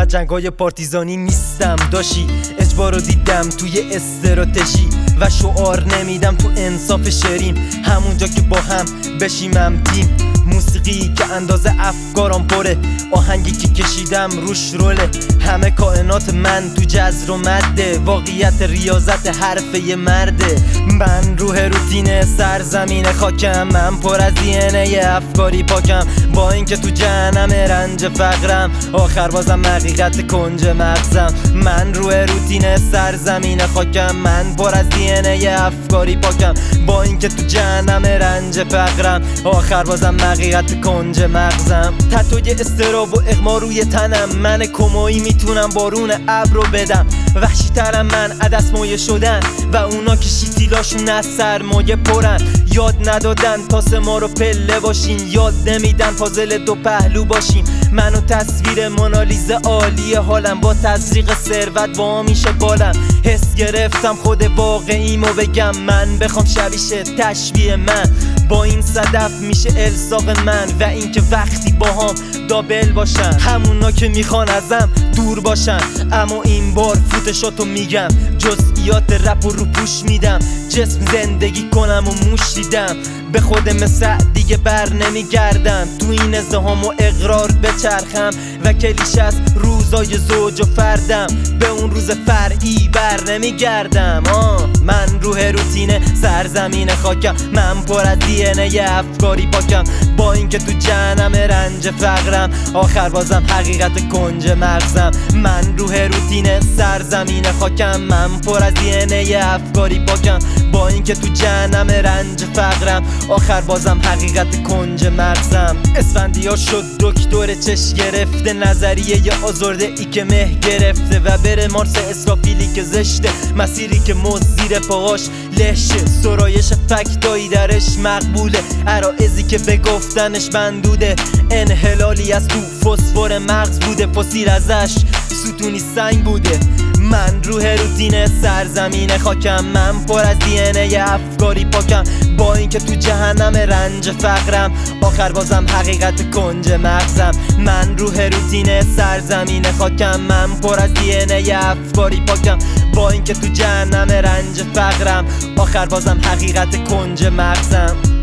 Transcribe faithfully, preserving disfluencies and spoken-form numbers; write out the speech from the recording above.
جنگای پارتیزانی نیستم، داشی اجبار رو دیدم توی استراتژی و شعار نمیدم تو انصاف شعریم، همونجا که با هم بشیمم تیم. موسیقی که اندازه افکارم پره، آهنگی که کشیدم روش روله، همه کائنات من تو جزر و مده، واقعیت ریاضت حرف یه مرده. من روح روتین سرزمین خاکم، من پر از دی ان ای افکاری پاکم، با اینکه تو جهنم رنج فقرم، آخر بازم حقیقت کنج مغزم. من روح روتین سرزمین خاکم، من پر از دی ان ای افکاری پاکم، با اینکه تو جهنم رنج فقرم، آخر بازم حقیقت کنج مغزم. تتوی استراب و اغما روی تنم، من کمایی میتونم بارون ابر رو بدم. وحشی ترم من عدس مایه شدن و اونا که شیتیلاشون از سرمایه پرن. یاد ندادن تاس ما رو پله باشیم، یاد نمیدن پازل دو پهلو باشیم. منو تصویر مونالیزا عالی حالم، با تزریق ثروت با میشه بالم. حس گرفتم خود واقعیمو بگم، من بخوام شبیشه تشبیه من با این صدف میشه الساق من، و اینکه وقتی باهام دابل باشن همونا که میخوان ازم دور باشن. اما این بار فوتشاتو میگم، جزئیات رپ رو پوش میدم، جسم زندگی کنم و موش دیدم، به خود مثل دیگه بر نمیگردم. تو این ازدهام و اقرار بچرخم و کلیشه از روزای زوج و فردم، به اون روز فرعی بر نمیگردم. آه من روح روتین سرزمین خاکم، من پر از دی ان ای افکاری پاکم، با اینکه تو جهنم رنج فقرم، آخر بازم حقیقت کنج مغزم. من روح روتین سرزمین خاکم، من پر از دی ان ای افکاری پاکم، با اینکه تو جهنم رنج فقرم، آخر بازم حقیقت کنج مغزم. اسفندیار شد دکتر چش گرفته، نظریه ی آزرده ای که مه گرفته، و بره مارس اسرافیلی که زشته، مسیری که مز زیر پاهاش لشه، سرایش فکتایی درش مقبوله، عرائزی که به گفتنش بندوده، انحلالی از تو فسفر مغز بوده، فسیل ازش ستونی سنگ بوده. من روح روتین سرزمین خاکم، من پر از دی ان ای افکاری پاکم، با اینکه تو جهنم رنج فقرم، آخر بازم حقیقت کنج مغزم. من روح روتین سرزمین خاکم، من پر از دی ان ای افکاری پاکم، با اینکه تو جهنم رنج فقرم، آخر بازم حقیقت کنج مغزم.